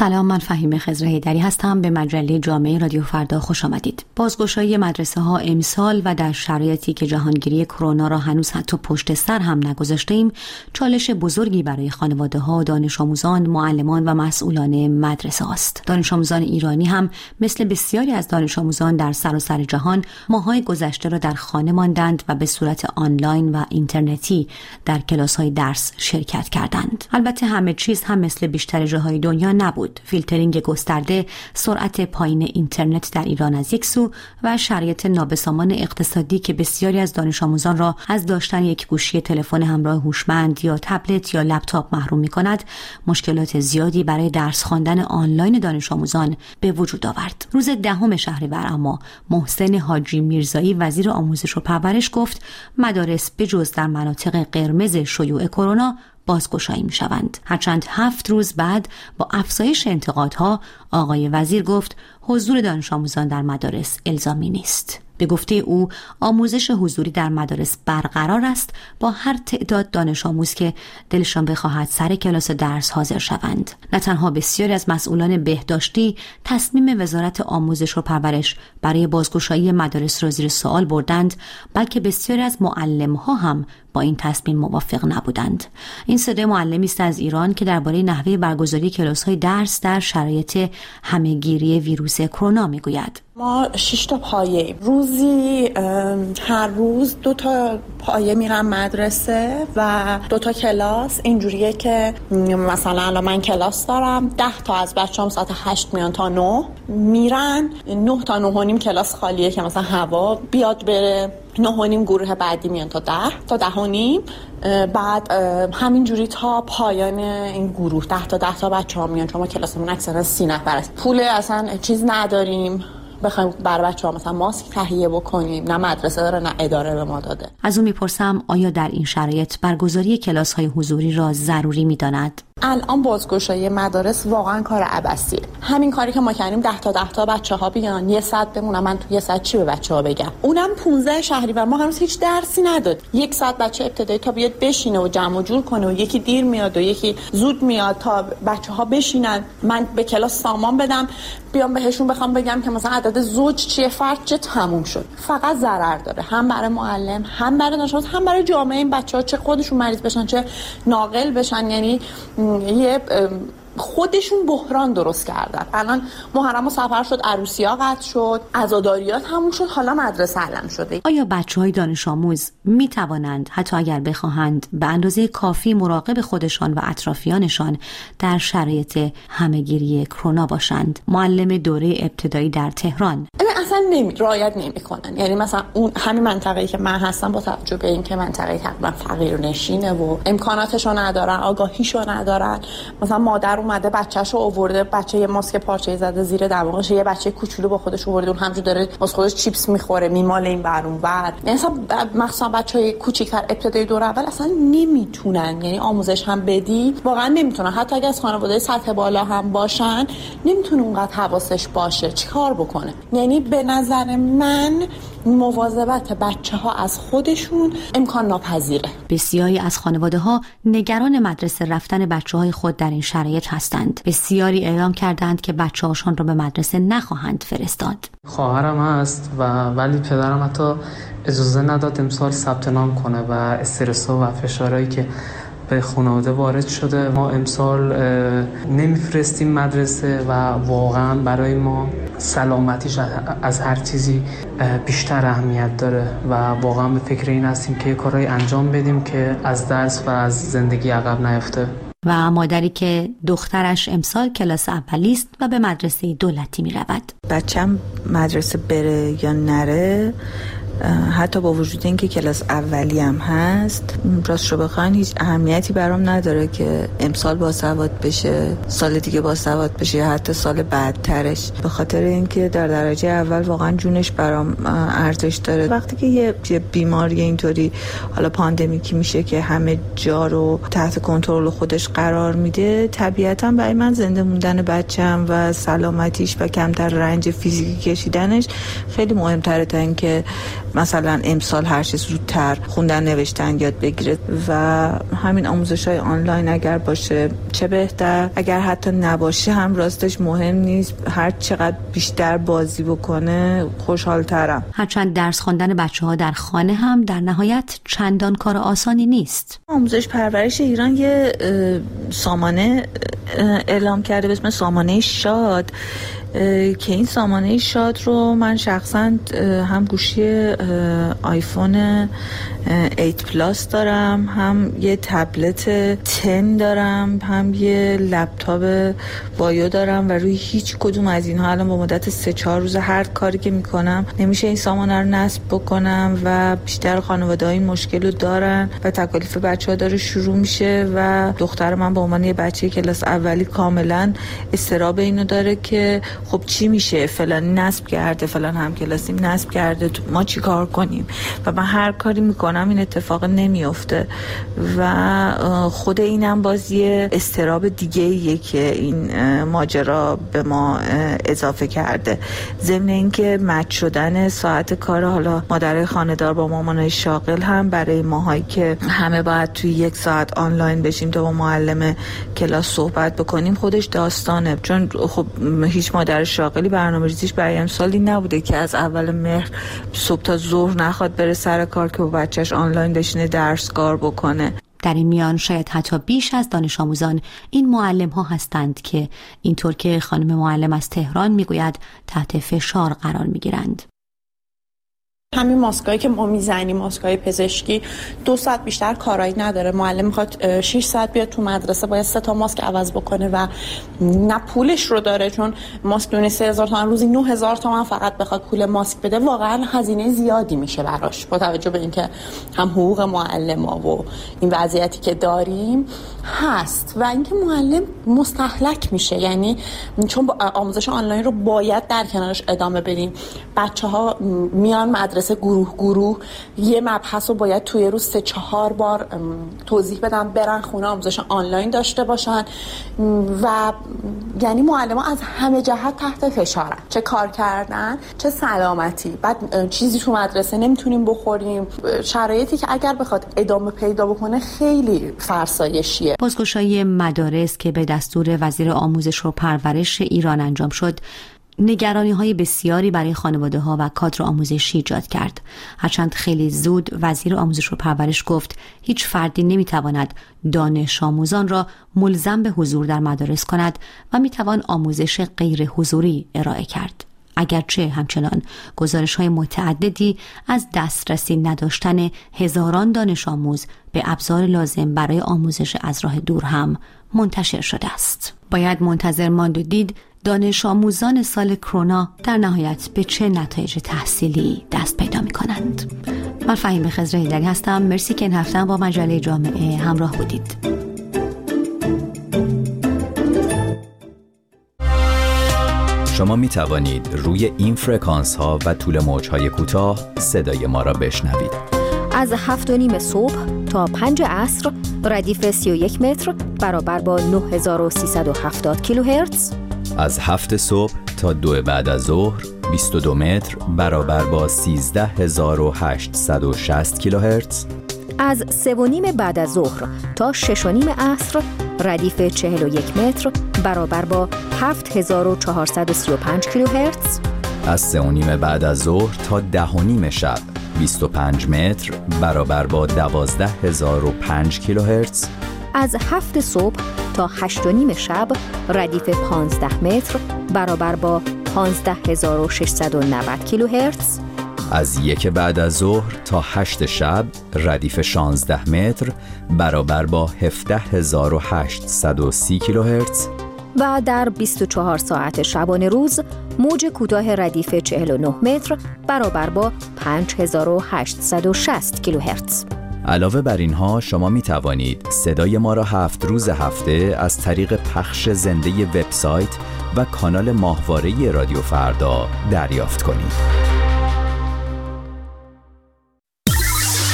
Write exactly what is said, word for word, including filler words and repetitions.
سلام، من فهیمه خضر حیدری هستم. به مجله جامعه رادیو فردا خوش آمدید. بازگشایی مدرسه ها امسال و در شرایطی که جهانگیری کرونا را هنوز حتی پشت سر هم نگذاشته ایم، چالش بزرگی برای خانواده ها، دانش آموزان، معلمان و مسئولان مدرسه است. دانش آموزان ایرانی هم مثل بسیاری از دانش آموزان در سراسر جهان ماه‌های گذشته را در خانه ماندند و به صورت آنلاین و اینترنتی در کلاس‌های درس شرکت کردند. البته همه چیز هم مثل بیشتر جاهای دنیا نبود. فیلترینگ گسترده، سرعت پایین اینترنت در ایران از یک سو و شرایط نابسامان اقتصادی که بسیاری از دانش آموزان را از داشتن یک گوشی تلفن همراه هوشمند یا تبلت یا لپتاپ محروم می‌کند، مشکلات زیادی برای درس خواندن آنلاین دانش آموزان به وجود آورد. روز دهم شهریور اما محسن حاجی میرزایی وزیر آموزش و پرورش گفت مدارس به جز در مناطق قرمز شیوع کرونا بازگشایی می شوند. هرچند هفت روز بعد با افزایش انتقادها آقای وزیر گفت حضور دانش آموزان در مدارس الزامی نیست. به گفته او آموزش حضوری در مدارس برقرار است با هر تعداد دانش آموز که دلشان بخواهد سر کلاس درس حاضر شوند. نه تنها بسیاری از مسئولان بهداشتی تصمیم وزارت آموزش و پرورش برای بازگشایی مدارس را زیر سوال بردند، بلکه بسیاری از معلم‌ها هم با این تصمیم موافق نبودند. این صدای معلمی است از ایران که درباره نحوه برگزاری کلاس‌های درس در شرایط همه‌گیری ویروس کرونا میگوید. ما شش تا پایه روزی هر روز دو تا پایه میرم مدرسه و دو تا کلاس. اینجوریه که مثلا الان من کلاس دارم، ده تا از بچه‌ام ساعت هشت میان تا نه میرن، نه تا نه و نیم کلاس خالیه که مثلا هوا بیاد بره، نه و نیم گروه بعدی میان تا ده تا ده و نیم، بعد همینجوری تا پایان این گروه ده تا ده تا بچه‌ها میان، چون ما کلاسمون اکثرا سی نفر است. پول اصلا چیز نداریم بخوایم برای بچه‌ها مثلا ماسک تهیه بکنیم، نه مدرسه داره نه اداره به ما داده. از اون میپرسم آیا در این شرایط برگزاری کلاس‌های حضوری را ضروری می‌داند؟ الان بازگشایی مدارس واقعا کار عبثیه. همین کاری که ما کردیم ده تا ده تا بچه‌ها بیان یه ساعت بمونن، من تو یه ساعت چی به بچه‌ها بگم؟ اونم پانزده شهریور ما هنوز هیچ درسی نداد. یک ساعت بچه ابتدایی تا بیاد بشینه و جمع و جور کنه و یکی دیر میاد و یکی زود میاد تا بچه‌ها بشینن، من به کلاس سامان بدم، بیام بهشون بخوام بگم که مثلا عدد زوج چیه، فرد چه، تموم شد. فقط ضرر داره، هم برای معلم، هم برای دانش آموز، هم برای جامعه. این بچه‌ها چه خودشون مریض بشن چه ناقل بشن، یعنی یه خودشون بحران درست کردن. الان محرم و سفر شد، عروسی‌ها قطع شد، عزاداریات تموم شد، حالا مدرسه علم شده. آیا بچه‌های دانش آموز می توانند حتی اگر بخواهند به اندازه کافی مراقب خودشان و اطرافیانشان در شرایط همه‌گیری کرونا باشند؟ معلم دوره ابتدایی در تهران اصلا نمی رعایت نمی‌کنن. یعنی مثلا اون همین منطقه‌ای که من هستم با توجه به اینکه منطقه تقریبا فقیرنشینه و امکاناتشو ندارن، آگاهیشو ندارن، مثلا مادر اومده بچه‌شو آورده، بچه یه ماسک پارچه‌ای زده زیر دماغش، یه بچه کوچولو با خودش آورده، اون همونجوری داره واسه خودش چیپس میخوره، میماله این ور اون ور. مثلا مثلا بچه‌های کوچیک‌تر ابتدایی دوره اول اصلا نمیتونن، یعنی آموزش هم بدی واقعا نمیتونن، حتی اگه از خانواده سطح بالا هم باشن نمیتونه اونقدر حواسش باشه چیکار بکنه. یعنی به نظر من مواظبت بچه‌ها از خودشون امکان ناپذیره. بسیاری از خانواده‌ها نگران مدرسه رفتن بچه‌های خود در این شرایط هستند. بسیاری اعلام کردند که بچه‌هاشون را به مدرسه نخواهند فرستاد. خواهرم هست و ولی پدرم حتی اجازه نداد امسال ثبت نام کنه و استرس‌ها و فشارهایی که به خانواده وارد شده، ما امسال نمیفرستیم مدرسه و واقعا برای ما سلامتیش از هر چیزی بیشتر اهمیت داره و واقعا به فکر این هستیم که کارهای انجام بدیم که از درس و از زندگی عقب نیفته. و مادری که دخترش امسال کلاس اولی است و به مدرسه دولتی می رود. بچم مدرسه بره یا نره، حتی با وجود اینکه کلاس اولی هم هست، راست رو بخواین هیچ اهمیتی برام نداره که امسال باسواد بشه، سال دیگه باسواد بشه یا حتی سال بعدترش، به خاطر اینکه در درجه اول واقعا جونش برام ارزش داره. وقتی که یه بیماری اینطوری حالا پاندمیکی میشه که همه جا رو تحت کنترل خودش قرار میده، طبیعتا برای من زنده موندن بچم و سلامتیش و کمتر رنج فیزیکی کشیدنش خیلی مهمتره تا اینکه مثلا امسال هر چه زودتر خوندن نوشتن یاد بگیره و همین آموزش‌های آنلاین اگر باشه چه بهتر، اگر حتی نباشه هم راستش مهم نیست، هر چقدر بیشتر بازی بکنه خوشحال‌ترم. هرچند درس خواندن بچه‌ها در خانه هم در نهایت چندان کار آسانی نیست. آموزش پرورش ایران یه سامانه اعلام کرده به اسم سامانه شاد که این سامانه شاد رو من شخصا هم گوشی آیفون هشت پلاس دارم، هم یه تبلت ده دارم، هم یه لپتاپ وایو دارم و روی هیچ کدوم از اینها الان با مدت سه چهار روز هر کاری که میکنم نمیشه این سامانه رو نصب بکنم و بیشتر خانواده ها این مشکل رو دارن و تکالیف بچه ها داره شروع میشه و دختر من به عنوان یه بچه کلاس اولی کاملا استراب اینو داره که خب چی میشه، فلان نصب کرده، فلان هم کلاسیم نصب کرده، ما چی کار کنیم و من هر کاری میکنم این اتفاق نمیفته و خود اینم باز یه استراب دیگه ایه که این ماجرا به ما اضافه کرده. ضمن اینکه مچ شدن ساعت کار حالا مادر خانه‌دار با مامانای شاغل هم برای ماهایی که همه باید توی یک ساعت آنلاین بشیم تا با معلم کلاس صحبت بکنیم خودش داستانه، چون خب هیچ مادر شاغلی برنامه‌ریزیش برای امسالی نبوده که از اول مهر صبح تا ظهر نخواد بره سر کار که با بچهش آنلاین بشینه درس کار بکنه. در این میان شاید حتی بیش از دانش آموزان این معلم ها هستند که اینطور که خانم معلم از تهران میگوید تحت فشار قرار میگیرند. همین ماسکایی که ما میزنیم، ماسکای پزشکی، دو ساعت بیشتر کارایی نداره. معلم میخواد شش ساعت بیاد تو مدرسه باید سه تا ماسک عوض بکنه و نه پولش رو داره، چون ماسک دونه سه هزار تومان روزی نه هزار تومان فقط بخواد پول ماسک بده واقعا هزینه زیادی میشه براش، با توجه به اینکه هم حقوق معلم‌ها و این وضعیتی که داریم هست و اینکه معلم مستهلک میشه، یعنی چون آموزش آنلاین رو باید در کنارش ادامه بدیم. بچه‌ها میان مدرسه گروه گروه یه مبحث رو باید توی روز سه چهار بار توضیح بدن، برن خونه آموزش آنلاین داشته باشن و یعنی معلم‌ها از همه جهت تحت فشارن، چه کار کردن چه سلامتی. بعد چیزی تو مدرسه نمیتونیم بخوریم، شرایطی که اگر بخواد ادامه پیدا بکنه خیلی فرسایشیه. بازگشایی مدارس که به دستور وزیر آموزش و پرورش ایران انجام شد نگرانی‌های بسیاری برای خانواده‌ها و کادر آموزشی ایجاد کرد. هرچند خیلی زود وزیر آموزش و پرورش گفت هیچ فردی نمی‌تواند دانش آموزان را ملزم به حضور در مدارس کند و می‌توان آموزش غیر حضوری ارائه کرد. اگرچه همچنان گزارش‌های متعددی از دسترسی نداشتن هزاران دانش آموز به ابزار لازم برای آموزش از راه دور هم منتشر شده است. باید منتظر ماند و دید دانش آموزان سال کرونا در نهایت به چه نتایج تحصیلی دست پیدا می کنند. من فهیم خضر هیدری هستم. مرسی که این هفته با مجله جامعه همراه بودید. شما می توانید روی این فرکانس ها و طول موج های کوتاه صدای ما را بشنوید. از هفت و نیم صبح تا پنج عصر ردیف سی و یک متر برابر با نه هزار و سیصد و هفتاد کیلوهرتز. از هفت صبح تا دو بعد از ظهر بیست و دو متر برابر با سیزده هزار و هشتصد و شصت کیلوهرتز. از سه و نیم بعد از ظهر تا شش و نیم عصر ردیف چهل و یک متر برابر با هفت هزار و چهارصد و سی و پنج کیلوهرتز. از سه و نیم بعد از ظهر تا ده و نیم شب بیست و پنج متر برابر با دوازده هزار و پنج کیلوهرتز. از هفت صبح تا هشت و نیم شب ردیف پانزده متر برابر با پانزده هزار و ششصد و نود کیلوهرتز. از یک بعد از ظهر تا هشت شب ردیف شانزده متر برابر با هفده هزار و هشتصد و سی کیلوهرتز. و در بیست و چهار ساعت شبانه روز موج کوتاه ردیف چهل و نه متر برابر با پنج هزار و هشتصد و شصت کیلوهرتز. علاوه بر اینها شما می توانید صدای ما را هفت روز هفته از طریق پخش زنده وبسایت و کانال ماهواره رادیو فردا دریافت کنید.